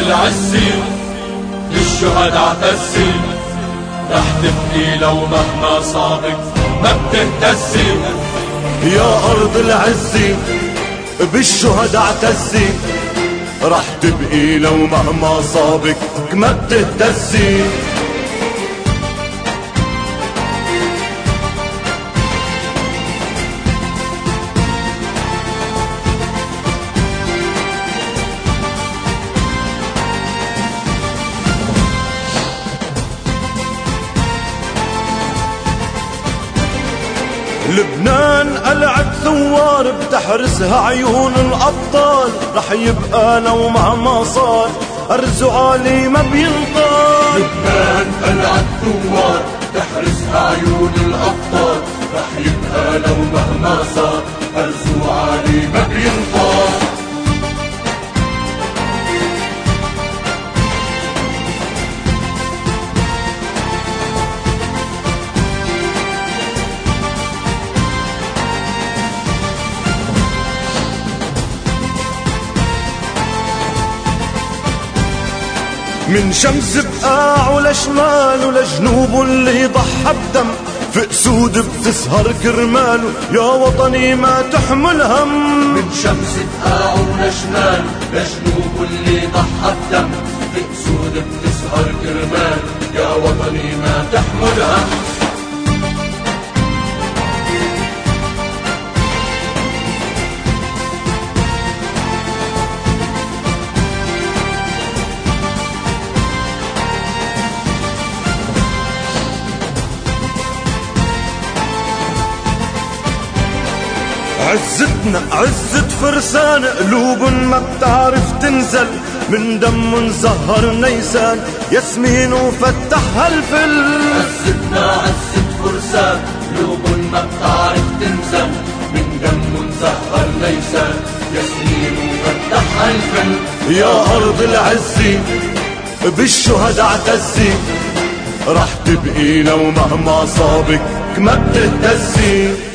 العزي للشهداء اعتزي، رح تبقي لو مهما صابك ما بتهتزي. يا أرض العزي بالشهداء اعتزي، رح تبقي لو مهما صابك ما بتهتزي. لبنان قلعة ثوار بتحرسها عيون الأبطال، رح يبقى لو مهما صار أرز عالي ما بينطال. لبنان قلعة ثوار بتحرسها عيون الأبطال، رح يبقى لو مهما صار أرز عالي ما بينطال. من شمس بقاع ولشمال ولجنوب اللي ضحى بدم، في أسود بتسهر كرماله يا وطني ما تحمل هم. من شمس بقاع ولشمال لجنوب اللي ضحى بدم، في أسود بتسهر كرماله يا وطني ما تحمل هم. عزتنا عزة فرسان قلوب ما بتعرف تنزل، من دم زهر نيسان ياسمين وفتحها الفل. عزتنا عزة فرسان قلوب ما بتعرف تنزل، من دم زهر نيسان ياسمين وفتحها الفل. يا أرض العزي بالشهداء اعتزي، رح تبقي لو مهما صابك ما بتهتزي.